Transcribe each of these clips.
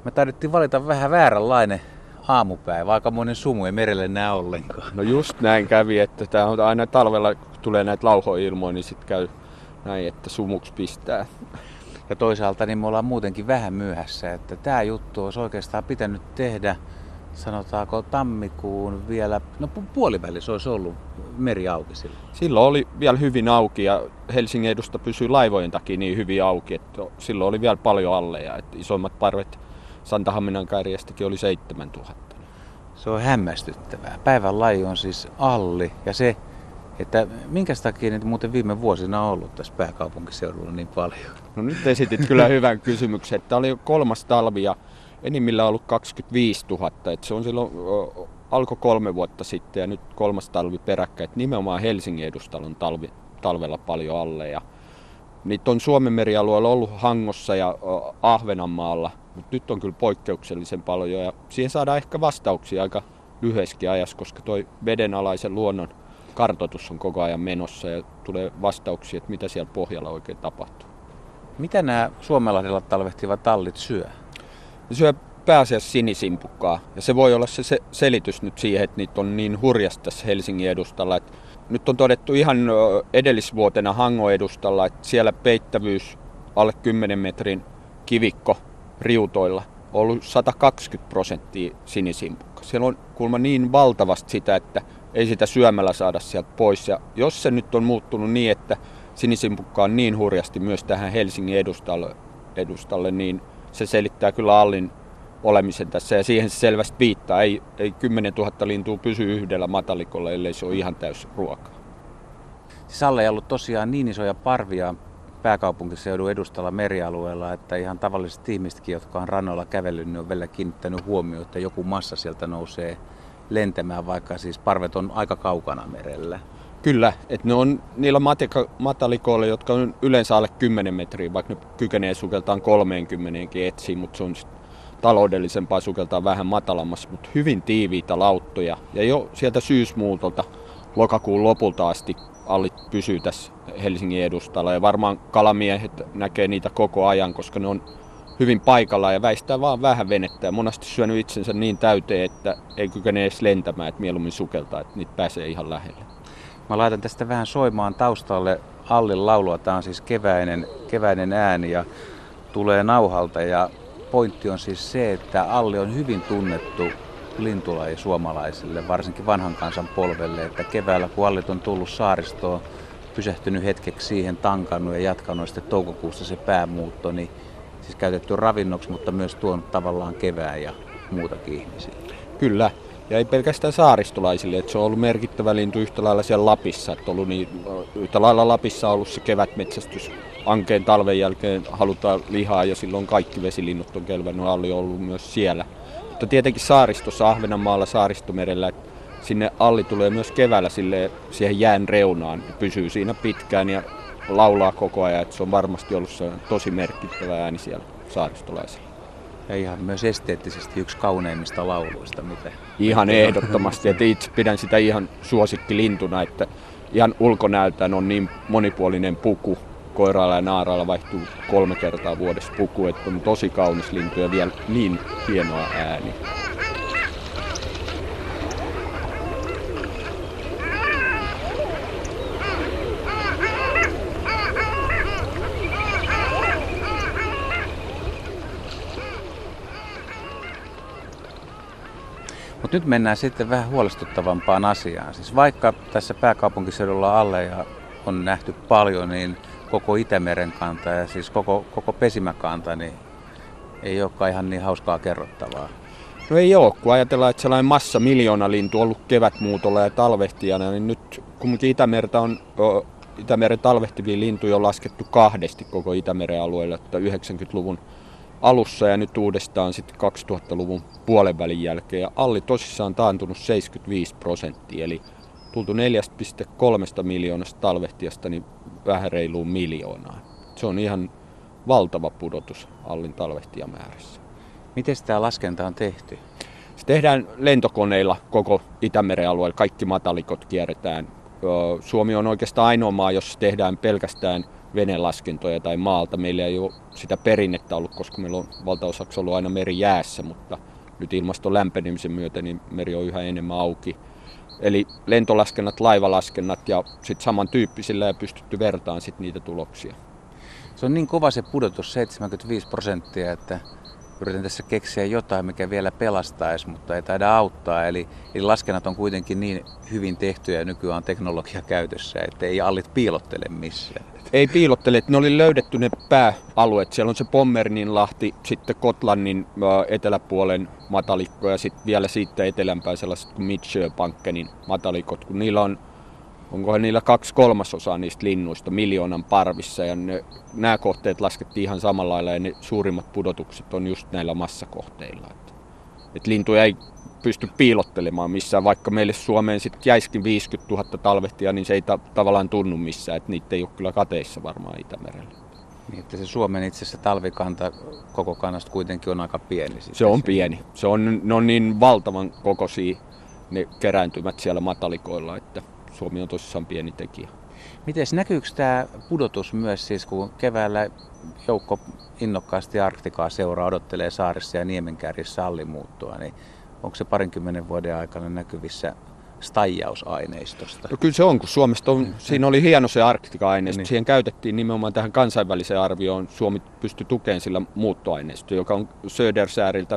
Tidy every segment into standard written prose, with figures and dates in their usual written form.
Me taidettiin valita vähän vääränlainen aamupäivä. Aikamoinen sumu, ei merelle näe ollenkaan. No just näin kävi, että tää on aina talvella, kun tulee näitä lauhoilmoja, niin sitten käy näin, että sumuksi pistää. Ja toisaalta niin me ollaan muutenkin vähän myöhässä, että tämä juttu olisi oikeastaan pitänyt tehdä, sanotaanko tammikuun vielä, no puolivälissä olisi ollut meri auki silloin. Silloin oli vielä hyvin auki ja Helsingin edusta pysyi laivojen takia niin hyvin auki, että silloin oli vielä paljon alleja. Että isommat parvet Santahaminan kärjestäkin oli 7000. Se on hämmästyttävää. Päivän laji on siis alli ja se, että minkä takia niitä muuten viime vuosina on ollut tässä pääkaupunkiseudulla niin paljon? No nyt esitit kyllä hyvän kysymyksen. Tämä oli jo 3. talvi ja enimmillään ollut 25 000. Että se on silloin, alkoi 3 vuotta sitten ja nyt 3. talvi peräkkäin. Että nimenomaan Helsingin edustalla on talvella paljon alle. Ja niitä on Suomen merialueella ollut Hangossa ja Ahvenanmaalla, mutta nyt on kyllä poikkeuksellisen paljon. Ja siihen saadaan ehkä vastauksia aika lyhyessäkin ajassa, koska toi vedenalaisen luonnon kartoitus on koko ajan menossa ja tulee vastauksia, että mitä siellä pohjalla oikein tapahtuu. Mitä nämä Suomenlahdella talvehtivat tallit syö? Ne syö pääasiassa sinisimpukkaa ja se voi olla se selitys nyt siihen, että niitä on niin hurjasti tässä Helsingin edustalla. Että nyt on todettu ihan edellisvuotena Hangon edustalla, että siellä peittävyys alle 10 metrin kivikko riutoilla on ollut 120% sinisimpukka. Siellä on kuulemma niin valtavasti sitä, että ei sitä syömällä saada sieltä pois. Ja jos se nyt on muuttunut niin, että sinisimpukka on niin hurjasti myös tähän Helsingin edustalle, niin se selittää kyllä allin olemisen tässä. Ja siihen se selvästi viittaa. Ei 10 000 lintua pysy yhdellä matalikolla, ellei se ole ihan täys ruokaa. Siis alle ei ollut tosiaan niin isoja parvia pääkaupunkiseudun edustalla merialueella, että ihan tavalliset ihmisetkin, jotka on rannoilla kävellyt, niin on vielä kiinnittänyt huomioon, että joku massa sieltä nousee lentämään, vaikka siis parvet on aika kaukana merellä. Kyllä, että ne on niillä matalikoilla, jotka on yleensä alle 10 metriä, vaikka ne kykenee sukeltaan 30 etsiin, mutta se on taloudellisempaa sukeltaa vähän matalammassa, mutta hyvin tiiviitä lauttoja. Ja jo sieltä syysmuutolta lokakuun lopulta asti allit pysyy tässä Helsingin edustalla ja varmaan kalamiehet näkee niitä koko ajan, koska ne on hyvin paikallaan ja väistää vaan vähän venettä ja monesti syönyt itsensä niin täyteen, että ei kykene edes lentämään, että mieluummin sukeltaa, että niitä pääsee ihan lähelle. Mä laitan tästä vähän soimaan taustalle Allin laulua. Tämä on siis keväinen ääni ja tulee nauhalta ja pointti on siis se, että Alli on hyvin tunnettu lintulaji suomalaisille, varsinkin vanhan kansan polvelle, että keväällä kun Allit on tullut saaristoon, pysähtynyt hetkeksi siihen, tankannut ja jatkanut sitten toukokuusta se päämuutto, niin siis käytetty ravinnoksi, mutta myös tuonut tavallaan kevään ja muutakin ihmisille. Kyllä, ja ei pelkästään saaristolaisille, että se on ollut merkittävä lintu yhtä lailla siellä Lapissa, että ollut niin, yhtä lailla Lapissa on ollut se kevätmetsästys. Ankeen talven jälkeen halutaan lihaa ja silloin kaikki vesilinnut on kelvännyt, Alli on ollut myös siellä. Mutta tietenkin saaristossa, Ahvenanmaalla, Saaristomerellä, että sinne Alli tulee myös keväällä siihen jään reunaan ja pysyy siinä pitkään ja laulaa koko ajan, että se on varmasti ollut se tosi merkittävä ääni siellä saaristolaisilla. Ja ihan myös esteettisesti yksi kauneimmista lauluista, mitä? Ihan ehdottomasti, että itse pidän sitä ihan suosikkilintuna, että ihan ulkonäöltään on niin monipuolinen puku. Koirailla ja naarailla vaihtuu 3 kertaa vuodessa puku, että on tosi kaunis lintu ja vielä niin hienoa ääni. Mutta nyt mennään sitten vähän huolestuttavampaan asiaan. Siis vaikka tässä pääkaupunkiseudulla alleja on nähty paljon, niin koko Itämeren kanta ja siis koko pesimäkanta niin ei olekaan ihan niin hauskaa kerrottavaa. No ei ole, kun ajatellaan, että sellainen massa miljoonalintu on ollut kevätmuutolla ja talvehtijana, niin nyt kumminkin Itämeren talvehtivia lintuja on laskettu 2 koko Itämeren alueella, että 90-luvun alussa ja nyt uudestaan sitten 2000-luvun puolenvälin jälkeen. Ja Alli tosissaan taantunut 75%, eli tultu 4,3 miljoonasta talvehtijasta niin vähän reiluun miljoonaan. Se on ihan valtava pudotus Allin talvehtijamäärässä. Miten tämä laskenta on tehty? Se tehdään lentokoneilla koko Itämeren alueella, kaikki matalikot kierretään. Suomi on oikeastaan ainoa maa, jossa tehdään pelkästään venelaskentoja tai maalta. Meillä ei ole sitä perinnettä ollut, koska meillä on valtaosaksi ollut aina meri jäässä, mutta nyt ilmaston lämpenemisen myötä niin meri on yhä enemmän auki. Eli lentolaskennat, laivalaskennat ja sitten samantyyppisillä ja pystytty vertaan sit niitä tuloksia. Se on niin kova se pudotus, 75%, että yritän tässä keksiä jotain, mikä vielä pelastaisi, mutta ei taida auttaa. Eli laskennat on kuitenkin niin hyvin tehtyjä ja nykyään on teknologia käytössä, että ei allit piilottele missään. Ei piilottele, että ne oli löydetty ne pääalueet. Siellä on se Pommerninlahti, sitten Gotlannin eteläpuolen matalikko ja sitten vielä siitä etelämpää sellaiset kuin Midsjöbankenin matalikot, kun niillä onkohan niillä 2/3 niistä linnuista miljoonan parvissa ja nämä kohteet laskettiin ihan samalla lailla ja ne suurimmat pudotukset on just näillä massakohteilla. Et lintuja ei pysty piilottelemaan missään, vaikka meille Suomeen sitten jäisikin 50 000 talvehtia, niin se ei tavallaan tunnu missään, että niitä ei ole kyllä kateissa varmaan Itämerellä. Niin, että se Suomen itse asiassa talvikanta koko kannasta kuitenkin on aika pieni. Se on pieni. Ne on niin valtavan kokoisia ne kerääntymät siellä matalikoilla, että Suomi on tosissaan pieni tekijä. Miten näkyykö tämä pudotus myös, siis kun keväällä joukko innokkaasti Arktikaa seuraa, odottelee saarissa ja niemenkäärissä allimuuttoa, niin onko se 20 vuoden aikana näkyvissä staijausaineistosta? No kyllä se on, kun Suomesta siinä oli hieno se Arktika-aineisto. Niin. Siihen käytettiin nimenomaan tähän kansainväliseen arvioon. Suomi pystyi tukemaan sillä muuttoaineistoa, joka on Södersääriltä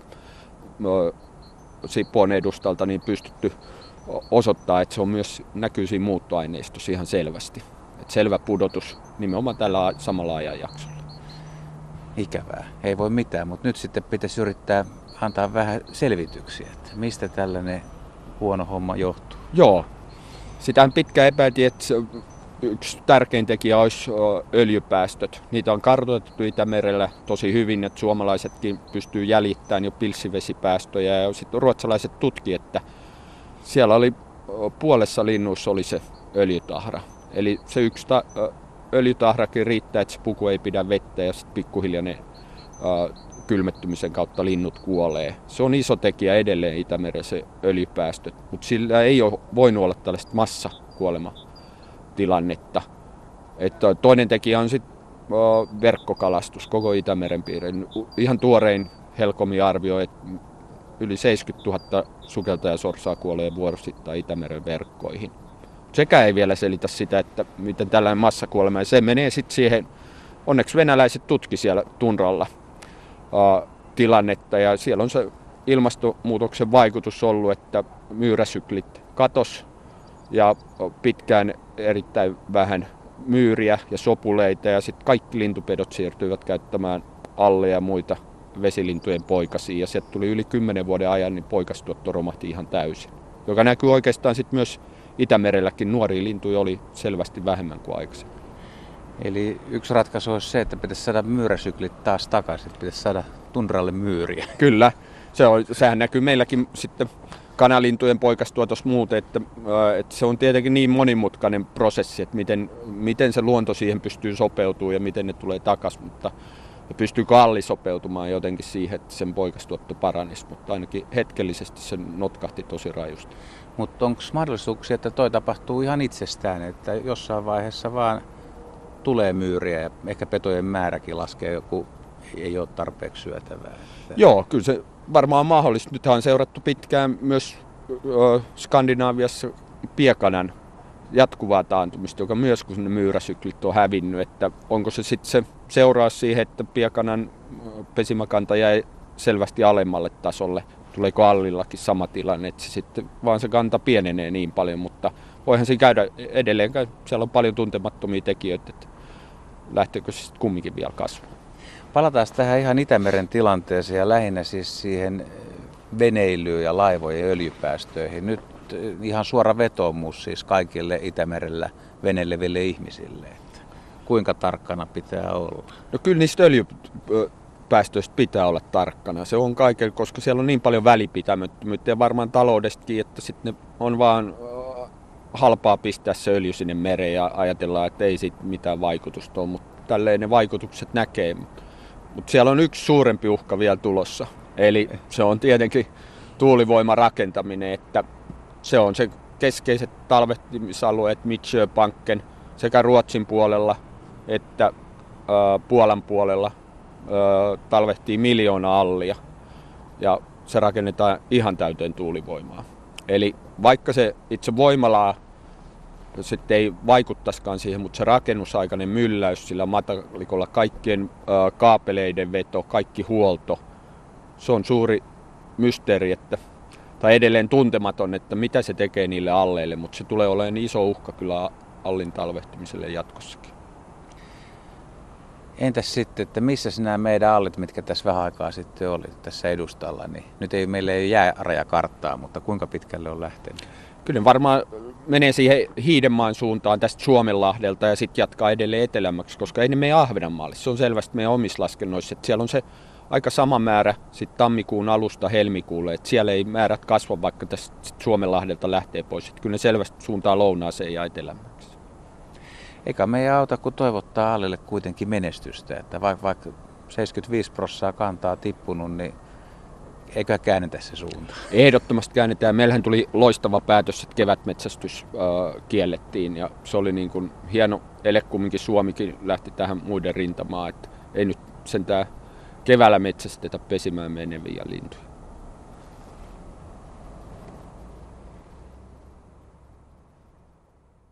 Sipoon edustalta niin pystytty osoittaa, että se on myös näkyy siinä muuttoaineistossa ihan selvästi. Että selvä pudotus nimenomaan tällä samalla ajanjaksolla. Ikävää. Ei voi mitään, mutta nyt sitten pitäisi yrittää antaa vähän selvityksiä, että mistä tällainen huono homma johtuu. Joo. Sitähän pitkään epäiltiin, että yksi tärkein tekijä olisi öljypäästöt. Niitä on kartoitettu Itämerellä tosi hyvin, että suomalaisetkin pystyy jäljittämään jo pilssivesipäästöjä. Ja sitten ruotsalaiset tutki, että siellä oli puolessa linnuissa oli se öljytahra. Eli se yksi öljytahrakin riittää, että se puku ei pidä vettä ja sitten pikkuhiljaa ne kylmettymisen kautta linnut kuolee. Se on iso tekijä edelleen Itämeren se öljypäästöt, mutta sillä ei ole voinut olla tällaista massakuolematilannetta. Että toinen tekijä on sitten verkkokalastus koko Itämeren piiriin. Ihan tuorein Helcomin arvio, että yli 70 000 sukeltajasorsaa kuolee vuosittain Itämeren verkkoihin. Sekä ei vielä selitä sitä, että miten tällainen massakuolema. Ja se menee sitten siihen, onneksi venäläiset tutki siellä tunralla tilannetta. Ja siellä on se ilmastonmuutoksen vaikutus ollut, että myyräsyklit katos ja pitkään erittäin vähän myyriä ja sopuleita. Ja sitten kaikki lintupedot siirtyivät käyttämään alle ja muita vesilintujen poikasia. Ja sieltä tuli yli 10 vuoden ajan, niin poikastuotto romahti ihan täysin. Joka näkyy oikeastaan sitten myös Itämerelläkin. Nuoria lintuja oli selvästi vähemmän kuin aikaisemmin. Eli yksi ratkaisu olisi se, että pitäisi saada myyräsyklit taas takaisin, että pitäisi saada tunralle myyriä. Kyllä, sehän näkyy meilläkin sitten kanalintujen poikastuotossa muuten, että se on tietenkin niin monimutkainen prosessi, että miten se luonto siihen pystyy sopeutumaan ja miten ne tulee takaisin, mutta pystyykö alli sopeutumaan jotenkin siihen, että sen poikastuotto paranisi, mutta ainakin hetkellisesti se notkahti tosi rajusti. Mutta onko mahdollisuuksia, että toi tapahtuu ihan itsestään, että jossain vaiheessa vaan tulee myyriä ja ehkä petojen määräkin laskee, joku ei ole tarpeeksi syötävää? Joo, kyllä se varmaan on mahdollista. Nythän on seurattu pitkään myös Skandinaaviassa piekanan jatkuvaa taantumista, joka myös kun ne myyräsyklit on hävinnyt, että onko se sitten se seuraus siihen, että piekanan pesimäkanta jäi selvästi alemmalle tasolle. Tuleeko allillakin sama tilanne, että se sitten vaan se kanta pienenee niin paljon, mutta voihan siinä käydä edelleen, siellä on paljon tuntemattomia tekijöitä, että lähteekö se sitten kumminkin vielä kasvamaan. Palataan tähän ihan Itämeren tilanteeseen ja lähinnä siis siihen veneilyyn ja laivojen öljypäästöihin. Nyt ihan suora vetoomus siis kaikille Itämerellä veneileville ihmisille, että kuinka tarkkana pitää olla? No kyllä niistä öljypäästöistä pitää olla tarkkana. Se on kaiken, koska siellä on niin paljon välipitämättömyyttä ja varmaan taloudestakin, että sitten ne on vaan halpaa pistää se öljy sinne mereen ja ajatellaan, että ei siitä mitään vaikutusta ole, mutta tälleen ne vaikutukset näkee. Mutta siellä on yksi suurempi uhka vielä tulossa, eli se on tietenkin tuulivoimarakentaminen, että se on se keskeiset talvehtimisalueet Midsjöbanken sekä Ruotsin puolella että Puolan puolella talvehtii 1 miljoona allia ja se rakennetaan ihan täyteen tuulivoimaa. Eli vaikka se itse voimalaa sitten ei vaikuttaisikaan siihen, mutta se rakennusaikainen mylläys sillä matalikolla, kaikkien kaapeleiden veto, kaikki huolto, se on suuri mysteeri, tai edelleen tuntematon, että mitä se tekee niille alleille, mutta se tulee olemaan iso uhka kyllä allin talvehtimiselle jatkossakin. Entäs sitten, että missä nämä meidän allit, mitkä tässä vähän aikaa sitten oli tässä edustalla, niin nyt meillä ei ole jäärajakarttaa, mutta kuinka pitkälle on lähtenyt? Kyllä varmaan menee siihen Hiidenmaan suuntaan tästä Suomenlahdelta ja sitten jatkaa edelleen etelämmäksi, koska ei ne mene Ahvenanmaalle. Se on selvästi meidän omissa laskennoissa, että siellä on se aika sama määrä sitten tammikuun alusta helmikuulle, että siellä ei määrät kasva, vaikka tästä Suomenlahdelta lähtee pois. Että kyllä ne selvästi suuntaa lounaaseen ja etelämmäksi. Eikä meidän auta, kun toivottaa Allille kuitenkin menestystä, että vaikka 75% kantaa tippunut, niin eikö käännetä se suunta? Ehdottomasti käännetään. Meillähän tuli loistava päätös, että kevätmetsästys kiellettiin ja se oli niin kuin hieno ele, kumminkin Suomikin lähti tähän muiden rintamaan, että ei nyt sentään keväällä metsästetä pesimään meneviä lintuja.